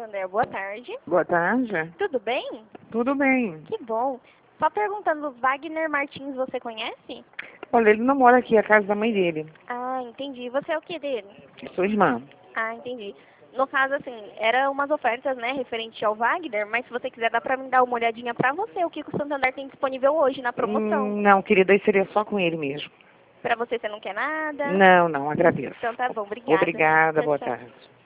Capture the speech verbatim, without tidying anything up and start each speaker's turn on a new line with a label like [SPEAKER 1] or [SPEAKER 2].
[SPEAKER 1] Santander, boa tarde.
[SPEAKER 2] Boa tarde.
[SPEAKER 1] Tudo bem?
[SPEAKER 2] Tudo bem.
[SPEAKER 1] Que bom. Só perguntando, Wagner Martins você conhece?
[SPEAKER 2] Olha, ele não mora aqui, é a casa da mãe dele.
[SPEAKER 1] Ah, entendi. Você é o que dele?
[SPEAKER 2] Sua irmã.
[SPEAKER 1] Ah, entendi. No caso, assim, eram umas ofertas, né, referente ao Wagner, mas se você quiser, dá pra mim dar uma olhadinha pra você, o que o Santander tem disponível hoje na promoção.
[SPEAKER 2] Hum, não, querida, aí seria só com ele mesmo.
[SPEAKER 1] Pra você, você não quer nada?
[SPEAKER 2] Não, não, agradeço.
[SPEAKER 1] Então tá bom, obrigada.
[SPEAKER 2] Obrigada,
[SPEAKER 1] Tchau,
[SPEAKER 2] boa
[SPEAKER 1] tchau.
[SPEAKER 2] tarde.